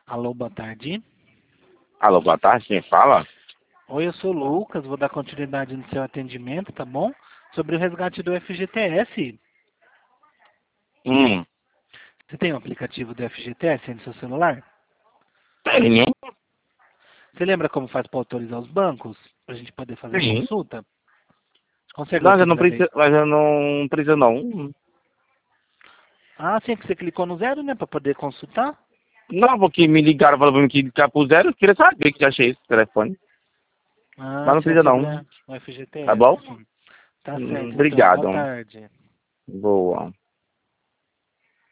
Alô, boa tarde. Alô, boa tarde, quem fala? Oi, eu sou o Lucas, vou dar continuidade no seu atendimento, tá bom? Sobre o resgate do FGTS. Hum, Você tem o aplicativo do FGTS aí no seu celular? tenho. Você lembra como faz para autorizar os bancos? Para a gente poder fazer a Sim. consulta? Consegue Mas autorizar daí? eu não preciso não. Ah, sim, que você clicou no zero, né? Para poder consultar? Não, porque me ligaram falando que ligar pro zero, eu queria saber que já achei esse telefone. Ah, Mas não sim, é precisa sobre não, o tá FGTS. bom? Tá certo, então. Boa Obrigado. tarde. Boa.